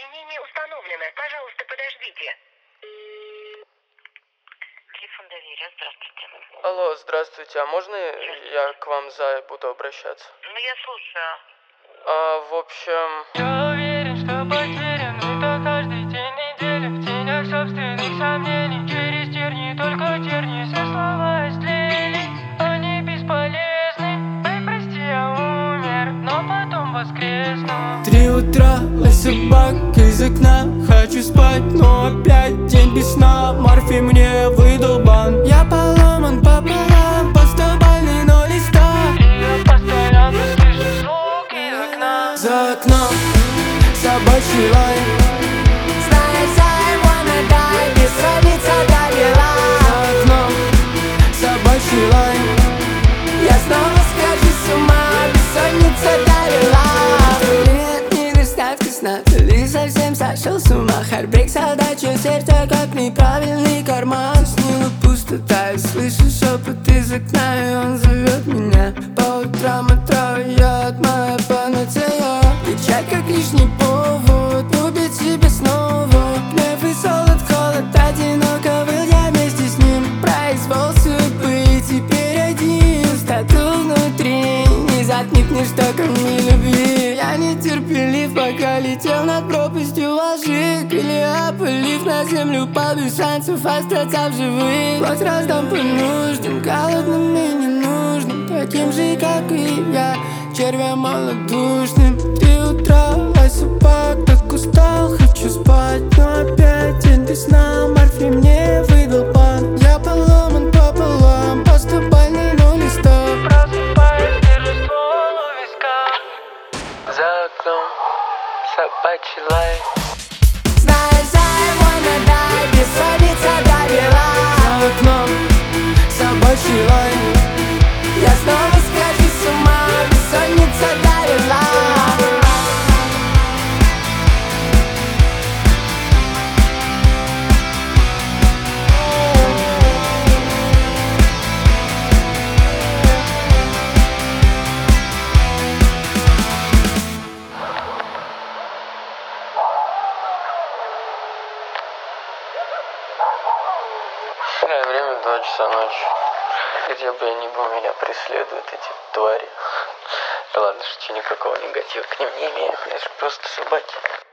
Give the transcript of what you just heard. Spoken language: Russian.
Соединение установлено. Пожалуйста, подождите. Телефон доверия. Здравствуйте. Алло, здравствуйте, а можно я к вам за буду обращаться? Ну, я слушаю. В общем... Я уверен, что потерян, это каждый день недели. В тенях собственных сомнений, через тернии, только тернии. Все слова истлели, они бесполезны. Ой, прости, я умер, но потом воскресну. 3 утра, лай собака из окна. Хочу спать, но опять день без сна. Морфий мне выдал бан. Я поломан пополам, постабальный, но листа. Я постоянно слышу звук из окна. За окном собачий лай. Зная, wanna die, бессонница довела. За окном собачий лай. Я снова схожу с ума, бессонница довела. Нет недостатка сна, ты совсем сошел с ума. Харбрейк задача сердца, как неправильный карман. Снила пустота, и слышу шепот из окна, и он зовет меня. По утрам отравляет моя панацея. Кричать как лишний повод, убить себя снова. Гнев и холод, одиноко был я вместе с ним. Произвол судьбы, теперь один. Стату внутри, не заткнет ничто, кроме любви. Я нетерпелив, пока летел над пропастью лжи. Крылья опылив на землю, без шансов остаться в живых. Плоть раздам по нуждам, голодным и ненужным, таким же, как и я, червем малодушным. 3 утра, лай собак, так устал, хочу спать, но опять день без сна. Морфий мне выдал бан. Я поломан пополам, постабальный, но листа. Просыпаюсь, держу ствол у виска. За окном собачий лай. Зная, wanna die, бессонница довела. За окном собачий лай. Я снова схожу с ума, бессонница довела. Время 2 часа ночи. Где бы я ни был, меня преследуют эти твари. Да ладно, что никакого негатива к ним не имею. Это же просто собаки.